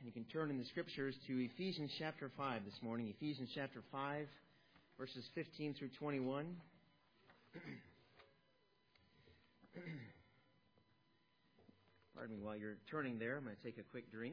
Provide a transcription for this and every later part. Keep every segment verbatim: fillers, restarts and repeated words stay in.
You can turn in the Scriptures to Ephesians chapter five this morning. Ephesians chapter five, verses fifteen through twenty-one. Pardon me, while you're turning there, I'm going to take a quick drink.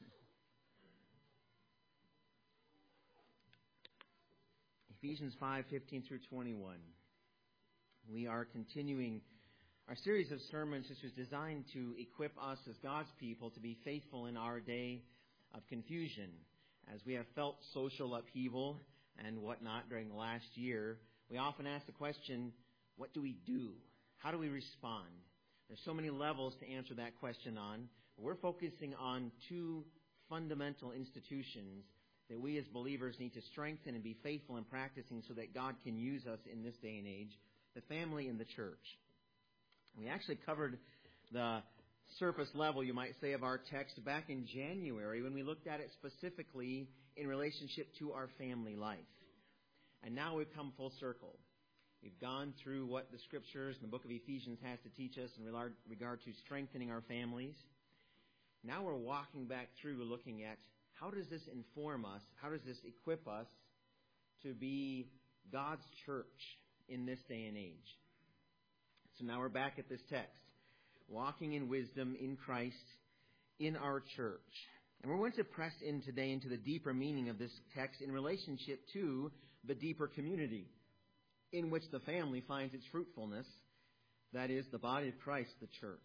Ephesians five, fifteen through twenty-one. We are continuing our series of sermons, which was designed to equip us as God's people to be faithful in our day of confusion. As we have felt social upheaval and whatnot during the last year, we often ask the question, what do we do? How do we respond? There's so many levels to answer that question on. We're focusing on two fundamental institutions that we as believers need to strengthen and be faithful in practicing so that God can use us in this day and age, the family and the church. We actually covered the surface level, you might say, of our text back in January when we looked at it specifically in relationship to our family life. And now we've come full circle. We've gone through what the Scriptures and the book of Ephesians has to teach us in regard to strengthening our families. Now we're walking back through looking at how does this inform us, how does this equip us to be God's church in this day and age. So now we're back at this text, walking in wisdom in Christ in our church. And we're going to press in today into the deeper meaning of this text in relationship to the deeper community in which the family finds its fruitfulness, that is, the body of Christ, the church.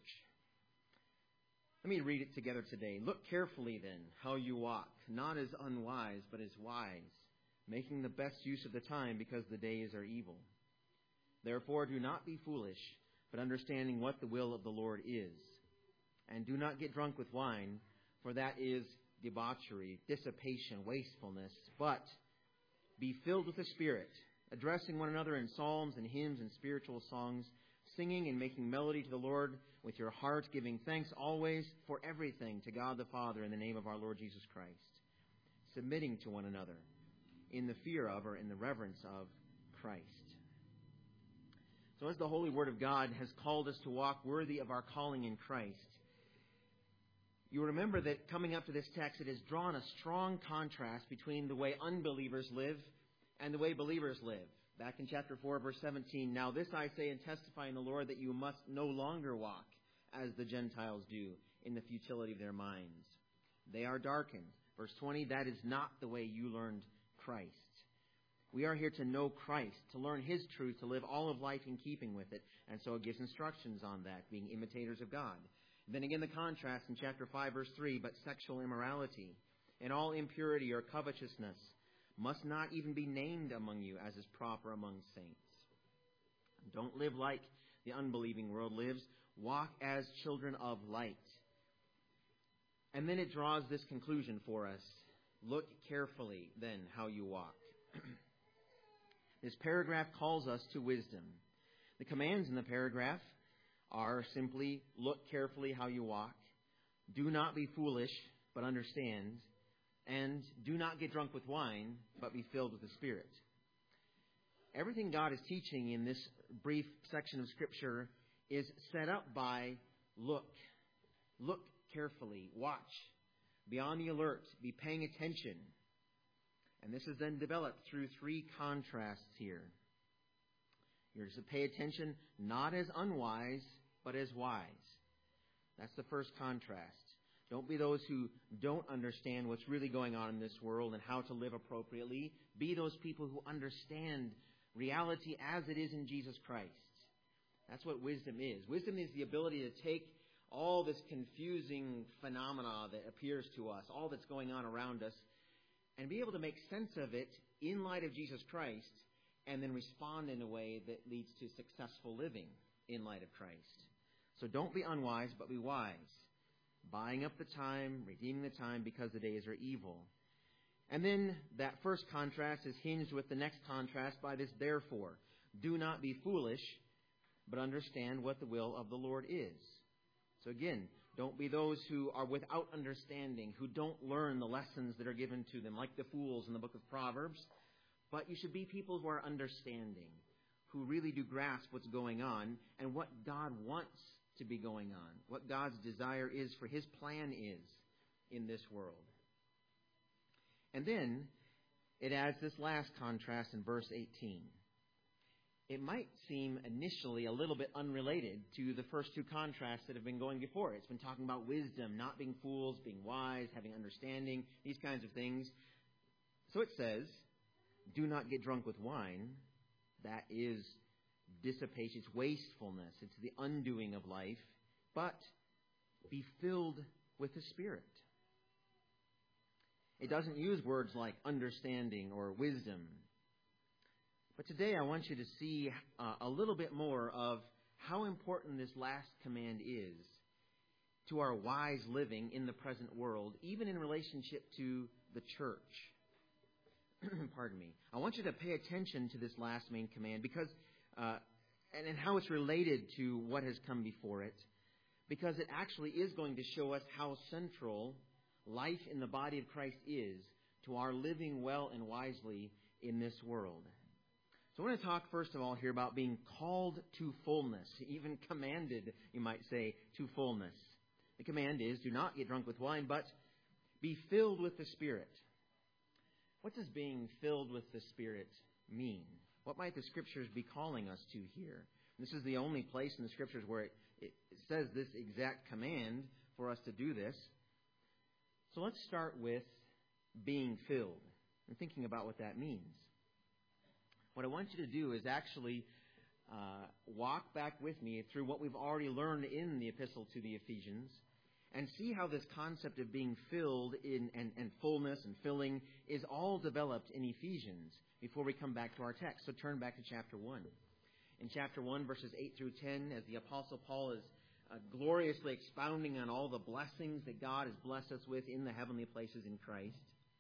Let me read it together today. Look carefully then how you walk, not as unwise, but as wise, making the best use of the time because the days are evil. Therefore, do not be foolish, but understanding what the will of the Lord is. And do not get drunk with wine, for that is debauchery, dissipation, wastefulness. But be filled with the Spirit, addressing one another in psalms and hymns and spiritual songs, singing and making melody to the Lord with your heart, giving thanks always for everything to God the Father in the name of our Lord Jesus Christ, submitting to one another in the fear of or in the reverence of Christ. So as the Holy Word of God has called us to walk worthy of our calling in Christ, you remember that coming up to this text, it has drawn a strong contrast between the way unbelievers live and the way believers live. Back in chapter four, verse seventeen, now this I say and testify in the Lord that you must no longer walk as the Gentiles do in the futility of their minds. They are darkened. Verse twenty, that is not the way you learned Christ. We are here to know Christ, to learn His truth, to live all of life in keeping with it. And so it gives instructions on that, being imitators of God. Then again, the contrast in chapter five, verse three, but sexual immorality and all impurity or covetousness must not even be named among you as is proper among saints. Don't live like the unbelieving world lives. Walk as children of light. And then it draws this conclusion for us. Look carefully then how you walk. This paragraph calls us to wisdom. The commands in the paragraph are simply look carefully how you walk, do not be foolish, but understand, and do not get drunk with wine, but be filled with the Spirit. Everything God is teaching in this brief section of Scripture is set up by look. Look carefully, watch, be on the alert, be paying attention. And this is then developed through three contrasts here. You're to pay attention not as unwise, but as wise. That's the first contrast. Don't be those who don't understand what's really going on in this world and how to live appropriately. Be those people who understand reality as it is in Jesus Christ. That's what wisdom is. Wisdom is the ability to take all this confusing phenomena that appears to us, all that's going on around us, and be able to make sense of it in light of Jesus Christ, and then respond in a way that leads to successful living in light of Christ. So don't be unwise, but be wise, buying up the time, redeeming the time, because the days are evil. And then that first contrast is hinged with the next contrast by this therefore. Do not be foolish, but understand what the will of the Lord is. So again, don't be those who are without understanding, who don't learn the lessons that are given to them, like the fools in the book of Proverbs. But you should be people who are understanding, who really do grasp what's going on and what God wants to be going on, what God's desire is for His plan is in this world. And then it adds this last contrast in verse eighteen. It might seem initially a little bit unrelated to the first two contrasts that have been going before. It's been talking about wisdom, not being fools, being wise, having understanding, these kinds of things. So it says, do not get drunk with wine. That is dissipation, it's wastefulness, it's the undoing of life. But be filled with the Spirit. It doesn't use words like understanding or wisdom. But today I want you to see uh, a little bit more of how important this last command is to our wise living in the present world, even in relationship to the church. Pardon me. I want you to pay attention to this last main command because, uh, and, and how it's related to what has come before it, because it actually is going to show us how central life in the body of Christ is to our living well and wisely in this world. So I want to talk first of all here about being called to fullness, even commanded, you might say, to fullness. The command is, do not get drunk with wine, but be filled with the Spirit. What does being filled with the Spirit mean? What might the Scriptures be calling us to here? This is the only place in the Scriptures where it, it says this exact command for us to do this. So let's start with being filled and thinking about what that means. What I want you to do is actually uh, walk back with me through what we've already learned in the epistle to the Ephesians and see how this concept of being filled in and, and fullness and filling is all developed in Ephesians before we come back to our text. So turn back to chapter one. In chapter one, verses eight through ten, as the Apostle Paul is uh, gloriously expounding on all the blessings that God has blessed us with in the heavenly places in Christ,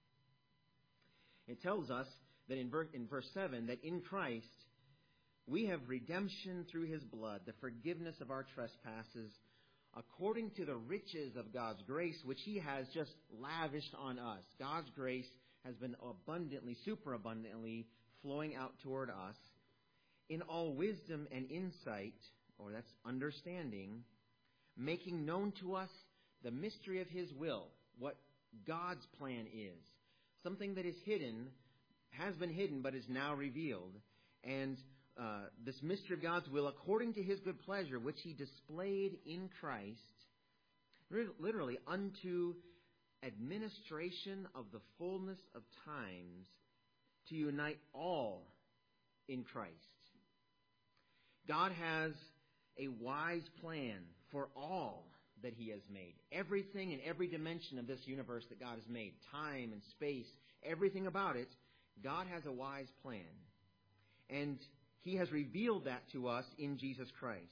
it tells us that in verse, in verse seven, that in Christ we have redemption through His blood, the forgiveness of our trespasses, according to the riches of God's grace, which He has just lavished on us. God's grace has been abundantly, superabundantly flowing out toward us in all wisdom and insight, or that's understanding, making known to us the mystery of His will, what God's plan is. Something that is hidden, has been hidden, but is now revealed. And uh, this mystery of God's will, according to His good pleasure, which He displayed in Christ, literally unto administration of the fullness of times, to unite all in Christ. God has a wise plan for all that He has made. Everything and every dimension of this universe that God has made, time and space, everything about it, God has a wise plan. And He has revealed that to us in Jesus Christ.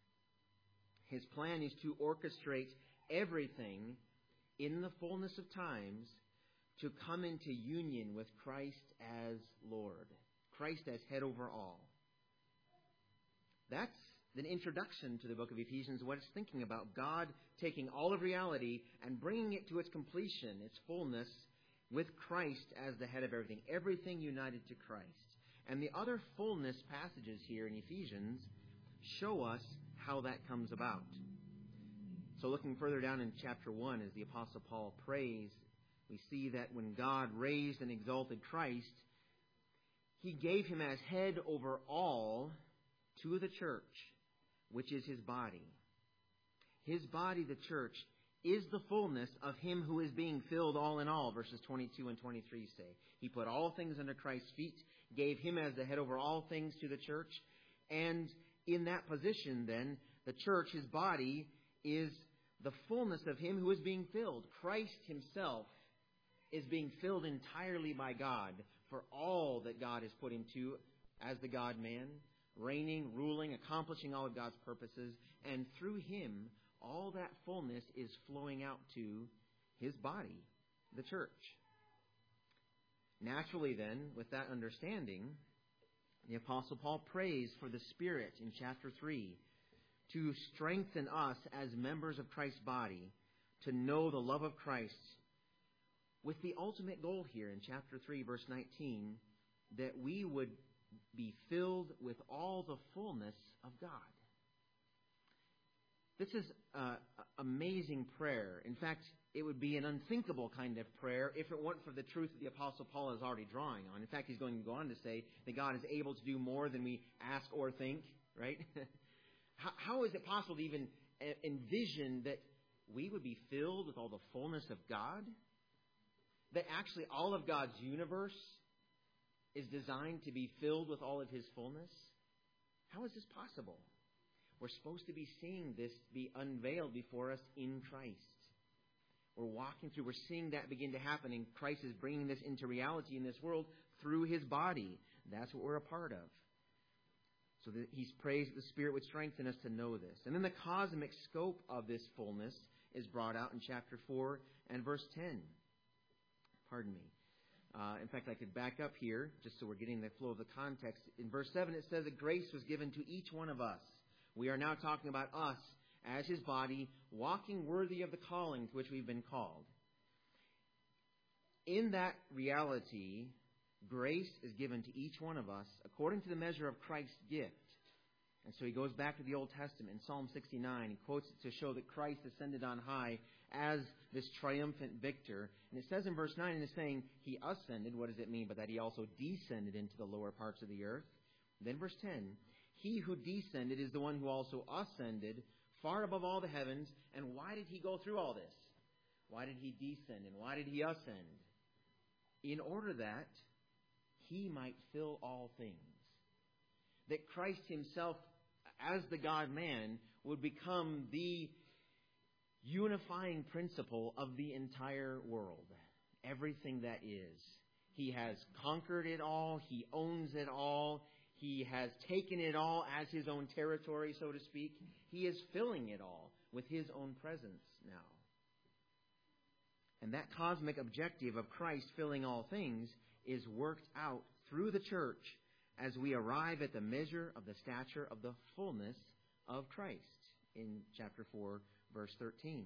His plan is to orchestrate everything in the fullness of times to come into union with Christ as Lord. Christ as head over all. That's an introduction to the book of Ephesians, what it's thinking about. God taking all of reality and bringing it to its completion, its fullness, with Christ as the head of everything. Everything united to Christ. And the other fullness passages here in Ephesians show us how that comes about. So looking further down in chapter one, as the Apostle Paul prays, we see that when God raised and exalted Christ, He gave Him as head over all to the church, which is His body. His body, the church, is the fullness of Him who is being filled all in all, verses twenty-two and twenty-three say. He put all things under Christ's feet, gave Him as the head over all things to the church, and in that position then, the church, His body, is the fullness of Him who is being filled. Christ Himself is being filled entirely by God for all that God has put into as the God-man, reigning, ruling, accomplishing all of God's purposes, and through Him, all that fullness is flowing out to His body, the church. Naturally then, with that understanding, the Apostle Paul prays for the Spirit in chapter three to strengthen us as members of Christ's body to know the love of Christ, with the ultimate goal here in chapter three, verse nineteen, that we would be filled with all the fullness of God. This is an amazing prayer. In fact, it would be an unthinkable kind of prayer if it weren't for the truth that the Apostle Paul is already drawing on. In fact, he's going to go on to say that God is able to do more than we ask or think, right? how, how is it possible to even envision that we would be filled with all the fullness of God? That actually all of God's universe is designed to be filled with all of His fullness? How is this possible? We're supposed to be seeing this be unveiled before us in Christ. We're walking through, we're seeing that begin to happen, and Christ is bringing this into reality in this world through His body. That's what we're a part of. So that He's praised that the Spirit would strengthen us to know this. And then the cosmic scope of this fullness is brought out in chapter four and verse ten. Pardon me. Uh, in fact, I could back up here, just so we're getting the flow of the context. In verse seven, it says that grace was given to each one of us. We are now talking about us as His body, walking worthy of the calling to which we've been called. In that reality, grace is given to each one of us according to the measure of Christ's gift. And so he goes back to the Old Testament in Psalm sixty-nine. He quotes it to show that Christ ascended on high as this triumphant victor. And it says in verse nine, and it's saying He ascended. What does it mean? But that He also descended into the lower parts of the earth. Then verse ten, He who descended is the one who also ascended far above all the heavens. And why did He go through all this? Why did He descend and why did He ascend? In order that He might fill all things. That Christ Himself, as the God-man, would become the unifying principle of the entire world. Everything that is. He has conquered it all. He owns it all. He has taken it all as His own territory, so to speak. He is filling it all with His own presence now. And that cosmic objective of Christ filling all things is worked out through the church as we arrive at the measure of the stature of the fullness of Christ in chapter four, verse thirteen.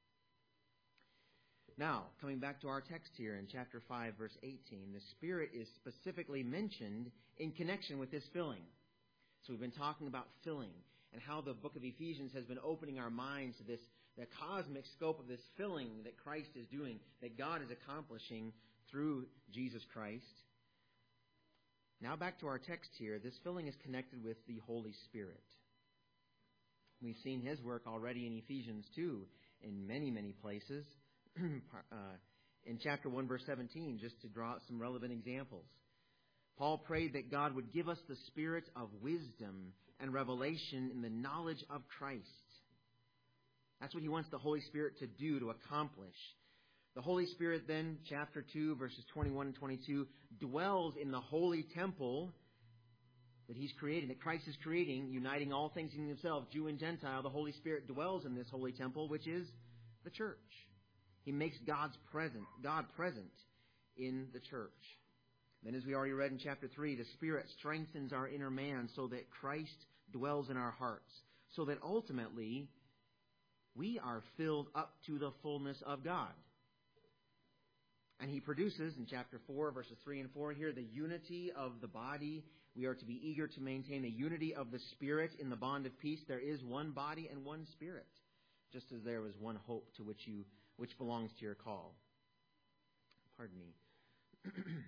Now, coming back to our text here in chapter five, verse eighteen, the Spirit is specifically mentioned in connection with this filling. So we've been talking about filling and how the book of Ephesians has been opening our minds to this, the cosmic scope of this filling that Christ is doing, that God is accomplishing through Jesus Christ. Now back to our text here. This filling is connected with the Holy Spirit. We've seen His work already in Ephesians two in many, many places. uh, in chapter one, verse seventeen, just to draw out some relevant examples. Paul prayed that God would give us the spirit of wisdom and revelation in the knowledge of Christ. That's what he wants the Holy Spirit to do, to accomplish. The Holy Spirit then, chapter two, verses twenty-one and twenty-two, dwells in the holy temple that He's creating, that Christ is creating, uniting all things in Himself, Jew and Gentile. The Holy Spirit dwells in this holy temple, which is the church. He makes God's present, God present in the church. Then, as we already read in chapter three, the Spirit strengthens our inner man so that Christ dwells in our hearts, so that ultimately we are filled up to the fullness of God. And He produces, in chapter four, verses three and four here, the unity of the body. We are to be eager to maintain the unity of the Spirit in the bond of peace. There is one body and one Spirit, just as there was one hope to which you, which belongs to your call. Pardon me.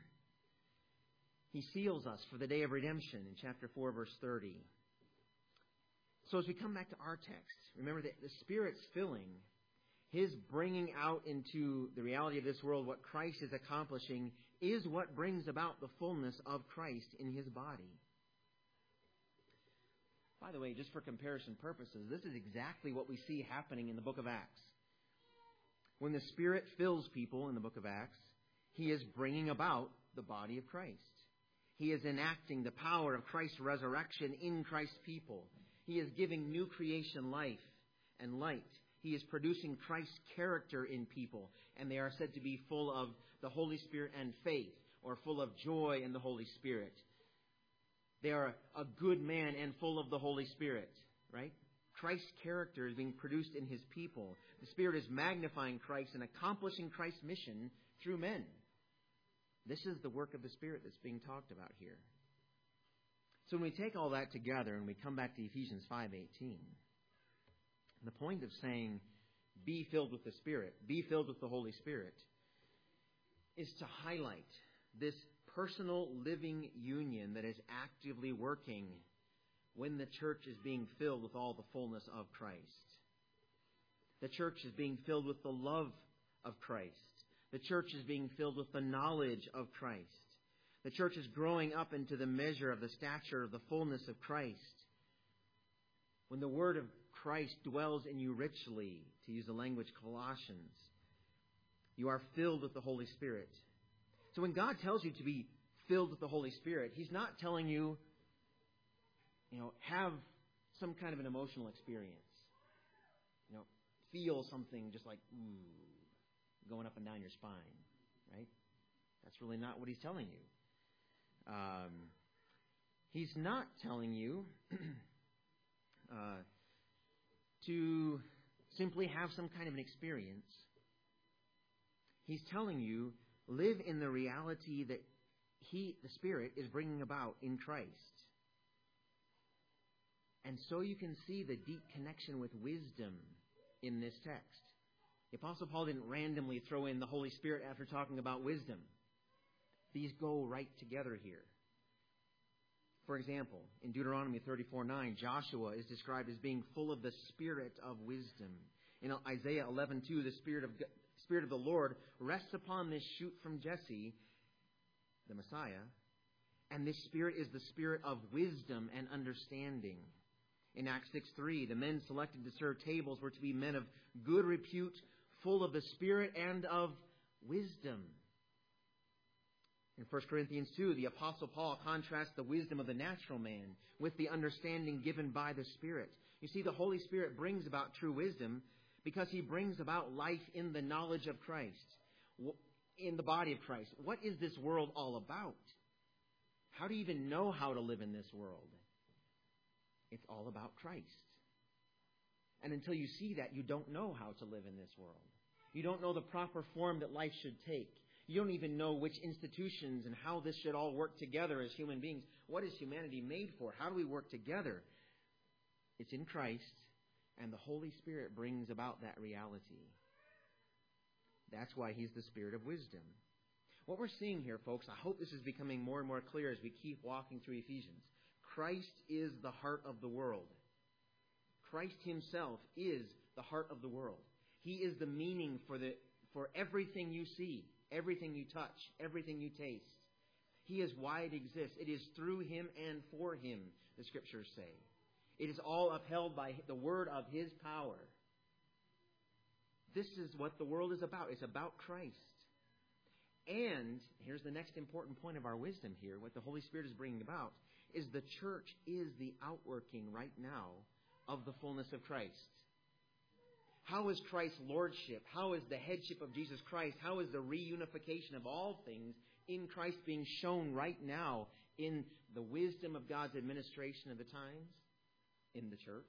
He seals us for the day of redemption in chapter four, verse thirty. So as we come back to our text, remember that the Spirit's filling, His bringing out into the reality of this world what Christ is accomplishing, is what brings about the fullness of Christ in His body. By the way, just for comparison purposes, this is exactly what we see happening in the book of Acts. When the Spirit fills people in the book of Acts, He is bringing about the body of Christ. He is enacting the power of Christ's resurrection in Christ's people. He is giving new creation life and light. He is producing Christ's character in people, and they are said to be full of the Holy Spirit and faith, or full of joy in the Holy Spirit. They are a good man and full of the Holy Spirit, right? Christ's character is being produced in His people. The Spirit is magnifying Christ and accomplishing Christ's mission through men. This is the work of the Spirit that's being talked about here. So when we take all that together and we come back to Ephesians five eighteen, The point of saying, be filled with the Spirit, be filled with the Holy Spirit, is to highlight this personal living union that is actively working when the church is being filled with all the fullness of Christ. The church is being filled with the love of Christ. The church is being filled with the knowledge of Christ. The church is growing up into the measure of the stature of the fullness of Christ. When the word of Christ dwells in you richly, to use the language Colossians, you are filled with the Holy Spirit. So when God tells you to be filled with the Holy Spirit, He's not telling you, you know, have some kind of an emotional experience. You know, feel something just like, ooh, going up and down your spine, right? That's really not what He's telling you. Um, he's not telling you uh, to simply have some kind of an experience. He's telling you, live in the reality that He, the Spirit, is bringing about in Christ. And so you can see the deep connection with wisdom in this text. The Apostle Paul didn't randomly throw in the Holy Spirit after talking about wisdom. These go right together here. For example, in Deuteronomy thirty-four nine, Joshua is described as being full of the spirit of wisdom. In Isaiah eleven two, the Spirit of Spirit of the Lord rests upon this shoot from Jesse, the Messiah, and this Spirit is the Spirit of wisdom and understanding. In Acts six three, the men selected to serve tables were to be men of good repute, full of the Spirit and of wisdom. In First Corinthians two, the Apostle Paul contrasts the wisdom of the natural man with the understanding given by the Spirit. You see, the Holy Spirit brings about true wisdom because He brings about life in the knowledge of Christ, in the body of Christ. What is this world all about? How do you even know how to live in this world? It's all about Christ. And until you see that, you don't know how to live in this world. You don't know the proper form that life should take. You don't even know which institutions and how this should all work together as human beings. What is humanity made for? How do we work together? It's in Christ, and the Holy Spirit brings about that reality. That's why He's the Spirit of wisdom. What we're seeing here, folks, I hope this is becoming more and more clear as we keep walking through Ephesians. Christ is the heart of the world. Christ Himself is the heart of the world. He is the meaning for the for everything you see, everything you touch, everything you taste. He is why it exists. It is through Him and for Him, the Scriptures say. It is all upheld by the word of His power. This is what the world is about. It's about Christ. And here's the next important point of our wisdom here. What the Holy Spirit is bringing about is the church is the outworking right now of the fullness of Christ. How is Christ's lordship? How is the headship of Jesus Christ? How is the reunification of all things in Christ being shown right now in the wisdom of God's administration of the times in the church?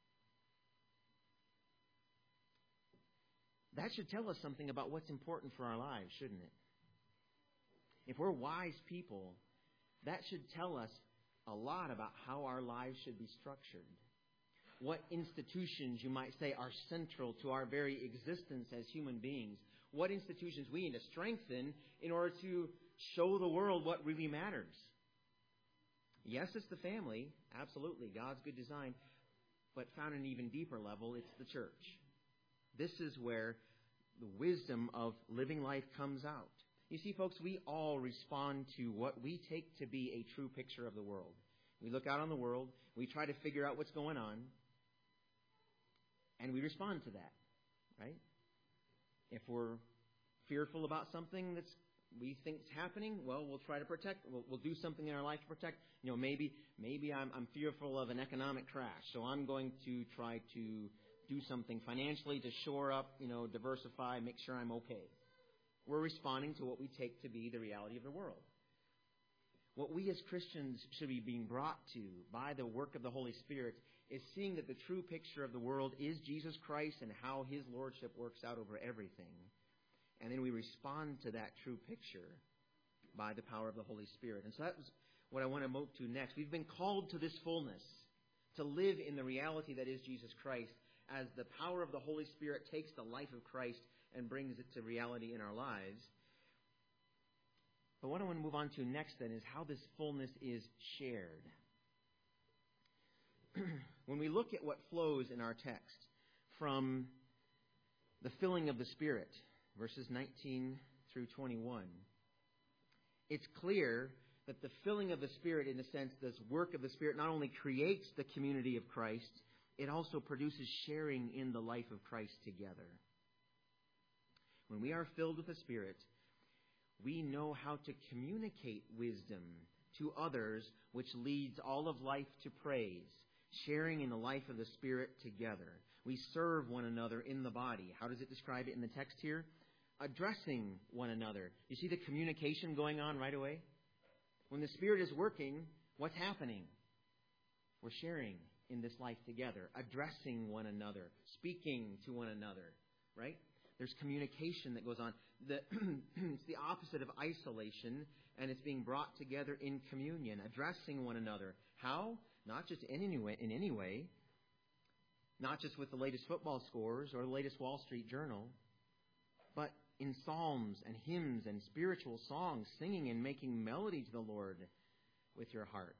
That should tell us something about what's important for our lives, shouldn't it? If we're wise people, that should tell us a lot about how our lives should be structured. What institutions, you might say, are central to our very existence as human beings. What institutions we need to strengthen in order to show the world what really matters. Yes, it's the family, absolutely, God's good design. But found at an even deeper level, it's the church. This is where the wisdom of living life comes out. You see, folks, we all respond to what we take to be a true picture of the world. We look out on the world, we try to figure out what's going on, and we respond to that, right? If we're fearful about something that's we think is happening, well, we'll try to protect. We'll, we'll do something in our life to protect. You know, maybe maybe I'm, I'm fearful of an economic crash, so I'm going to try to do something financially to shore up, you know, diversify, make sure I'm okay. We're responding to what we take to be the reality of the world. What we as Christians should be being brought to by the work of the Holy Spirit is seeing that the true picture of the world is Jesus Christ and how His lordship works out over everything. And then we respond to that true picture by the power of the Holy Spirit. And so that's what I want to move to next. We've been called to this fullness, to live in the reality that is Jesus Christ. as the power of the Holy Spirit takes the life of Christ and brings it to reality in our lives. But what I want to move on to next then is how this fullness is shared. When we look at what flows in our text from the filling of the Spirit, verses nineteen through twenty-one, it's clear that the filling of the Spirit, in a sense, this work of the Spirit, not only creates the community of Christ, it also produces sharing in the life of Christ together. When we are filled with the Spirit, we know how to communicate wisdom to others, which leads all of life to praise, sharing in the life of the Spirit together. We serve one another in the body. How does it describe it in the text here? Addressing one another. You see the communication going on right away? When the Spirit is working, what's happening? We're sharing in this life together, addressing one another, speaking to one another, right? There's communication that goes on. The, it's the opposite of isolation, and it's being brought together in communion, addressing one another. How? Not just in any way, in any way, not just with the latest football scores or the latest Wall Street Journal, but in psalms and hymns and spiritual songs, singing and making melody to the Lord with your heart.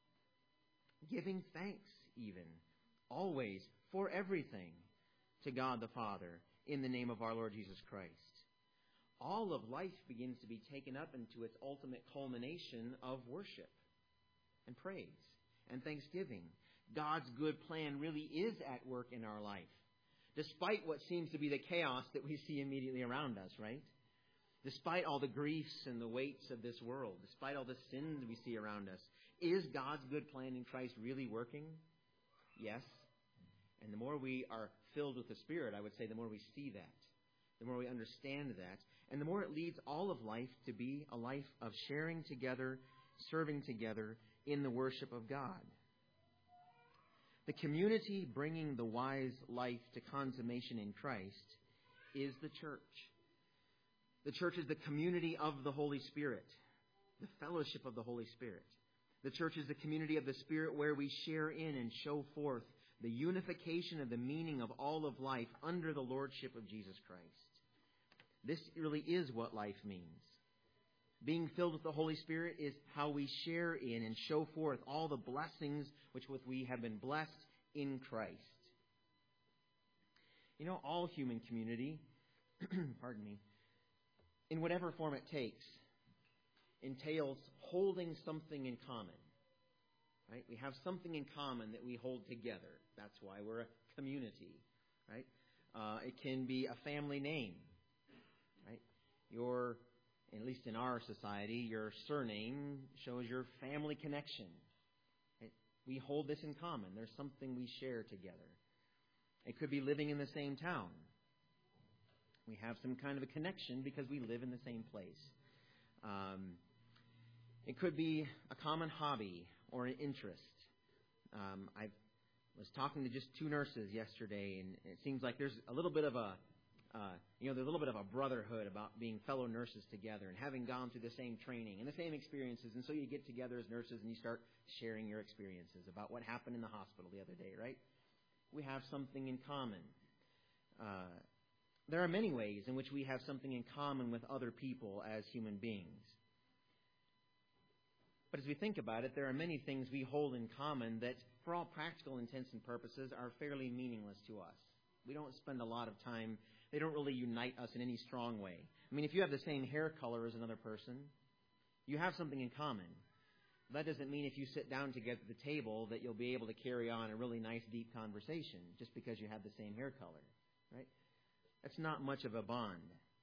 Giving thanks even, always, for everything, to God the Father, in the name of our Lord Jesus Christ. All of life begins to be taken up into its ultimate culmination of worship and praise and thanksgiving. God's good plan really is at work in our life, despite what seems to be the chaos that we see immediately around us, right? Despite all the griefs and the weights of this world, despite all the sins we see around us, is God's good plan in Christ really working? Yes. And the more we are filled with the Spirit, I would say, the more we see that, the more we understand that, and the more it leads all of life to be a life of sharing together, serving together in the worship of God. The community bringing the wise life to consummation in Christ is the church. The church is the community of the Holy Spirit, the fellowship of the Holy Spirit. The church is the community of the Spirit where we share in and show forth the unification of the meaning of all of life under the lordship of Jesus Christ. This really is what life means. Being filled with the Holy Spirit is how we share in and show forth all the blessings which with we have been blessed in Christ. You know, all human community, pardon me, in whatever form it takes, entails holding something in common. Right? We have something in common that we hold together. That's why we're a community. Right? Uh, it can be a family name. Right? Your, at least in our society, your surname shows your family connection. Right? We hold this in common. There's something we share together. It could be living in the same town. We have some kind of a connection because we live in the same place. Um, it could be a common hobby or an interest. Um, I was talking to just two nurses yesterday, and it seems like there's a little bit of a, uh, you know, there's a little bit of a brotherhood about being fellow nurses together and having gone through the same training and the same experiences. And so you get together as nurses and you start sharing your experiences about what happened in the hospital the other day, right? We have something in common. Uh, there are many ways in which we have something in common with other people as human beings. But as we think about it, there are many things we hold in common that, for all practical intents and purposes, are fairly meaningless to us. We don't spend a lot of time. They don't really unite us in any strong way. I mean, if you have the same hair color as another person, you have something in common. That doesn't mean if you sit down together at the table that you'll be able to carry on a really nice, deep conversation just because you have the same hair color, right? That's not much of a bond.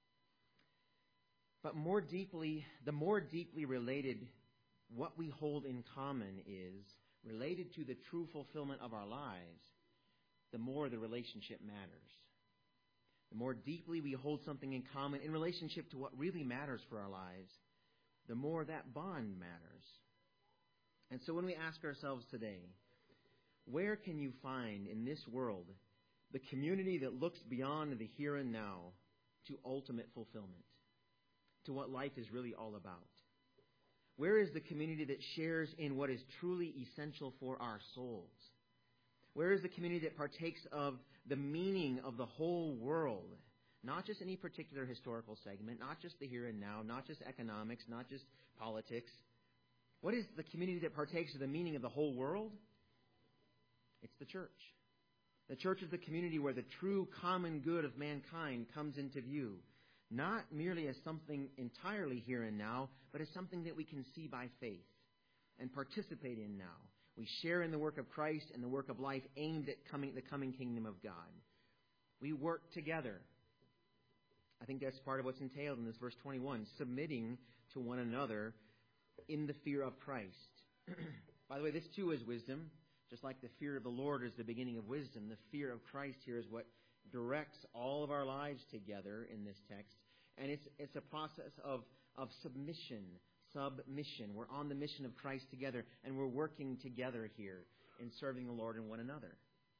But more deeply, the more deeply related what we hold in common is related to the true fulfillment of our lives, the more the relationship matters. The more deeply we hold something in common in relationship to what really matters for our lives, the more that bond matters. And so when we ask ourselves today, where can you find in this world the community that looks beyond the here and now to ultimate fulfillment, to what life is really all about? Where is the community that shares in what is truly essential for our souls? Where is the community that partakes of the meaning of the whole world. Not just any particular historical segment, not just the here and now, not just economics, not just politics. What is the community that partakes of the meaning of the whole world? It's the church. The church is the community where the true common good of mankind comes into view. Not merely as something entirely here and now, but as something that we can see by faith and participate in now. We share in the work of Christ and the work of life aimed at coming, the coming kingdom of God. We work together. I think that's part of what's entailed in this verse twenty-one, submitting to one another in the fear of Christ. By the way, this too is wisdom. Just like the fear of the Lord is the beginning of wisdom, the fear of Christ here is what directs all of our lives together in this text. And it's it's a process of, of submission, submission. We're on the mission of Christ together, and we're working together here in serving the Lord and one another.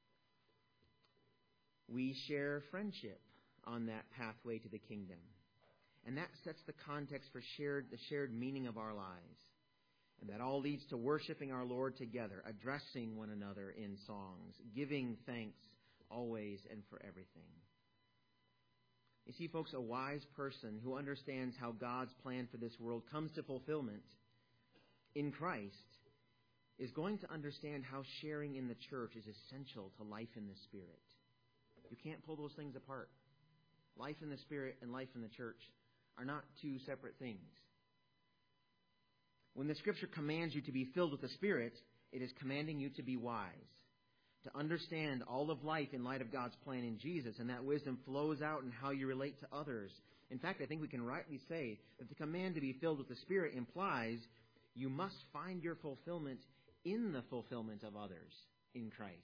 We share friendship on that pathway to the kingdom. And that sets the context for shared the shared meaning of our lives. And that all leads to worshiping our Lord together, addressing one another in songs, giving thanks always and for everything. You see, folks, a wise person who understands how God's plan for this world comes to fulfillment in Christ is going to understand how sharing in the church is essential to life in the Spirit. You can't pull those things apart. Life in the Spirit and life in the church are not two separate things. When the Scripture commands you to be filled with the Spirit, it is commanding you to be wise, to understand all of life in light of God's plan in Jesus, and that wisdom flows out in how you relate to others. In fact, I think we can rightly say that the command to be filled with the Spirit implies you must find your fulfillment in the fulfillment of others in Christ.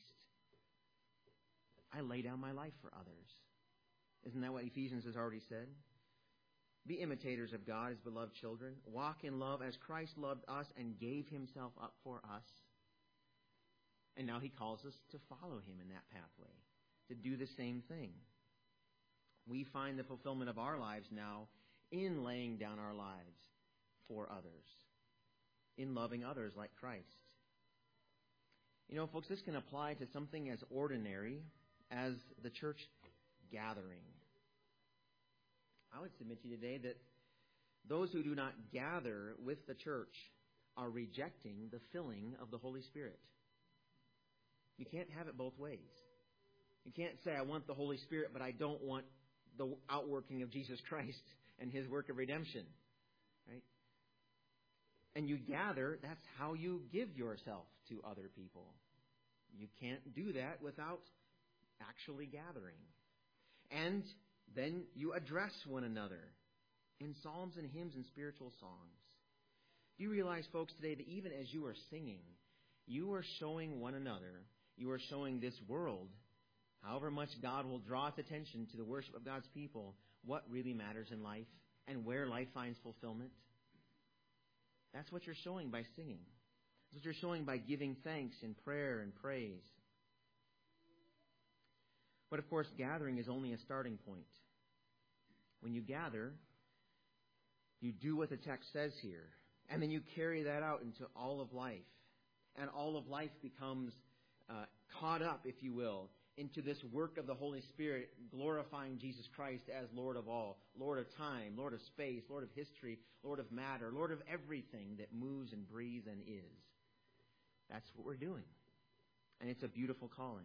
I lay down my life for others. Isn't that what Ephesians has already said? Be imitators of God as beloved children. Walk in love as Christ loved us and gave himself up for us. And now he calls us to follow him in that pathway, to do the same thing. We find the fulfillment of our lives now in laying down our lives for others, in loving others like Christ. You know, folks, this can apply to something as ordinary as the church gathering. I would submit to you today that those who do not gather with the church are rejecting the filling of the Holy Spirit. You can't have it both ways. You can't say, I want the Holy Spirit, but I don't want the outworking of Jesus Christ and his work of redemption. Right? And you gather, that's how you give yourself to other people. You can't do that without actually gathering. And then you address one another in psalms and hymns and spiritual songs. Do you realize, folks, today that even as you are singing, you are showing one another, you are showing this world, however much God will draw its attention to the worship of God's people, what really matters in life and where life finds fulfillment? That's what you're showing by singing. That's what you're showing by giving thanks in prayer and praise. But of course, gathering is only a starting point. When you gather, you do what the text says here, and then you carry that out into all of life. And all of life becomes uh, caught up, if you will, into this work of the Holy Spirit, glorifying Jesus Christ as Lord of all, Lord of time, Lord of space, Lord of history, Lord of matter, Lord of everything that moves and breathes and is. That's what we're doing. And it's a beautiful calling.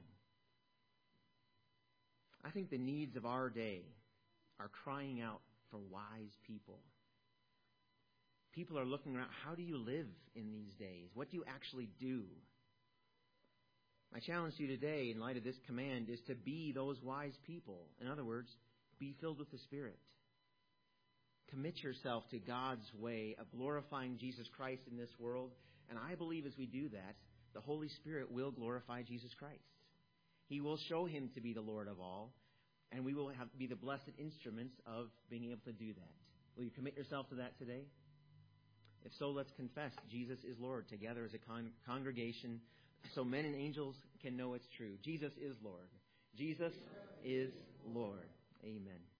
I think the needs of our day are crying out for wise people. People are looking around, how do you live in these days? What do you actually do? My challenge to you today, in light of this command, is to be those wise people. In other words, be filled with the Spirit. Commit yourself to God's way of glorifying Jesus Christ in this world. And I believe as we do that, the Holy Spirit will glorify Jesus Christ. He will show him to be the Lord of all, and we will have, be the blessed instruments of being able to do that. Will you commit yourself to that today? If so, let's confess Jesus is Lord together as a con- congregation so men and angels can know it's true. Jesus is Lord. Jesus is Lord. Amen.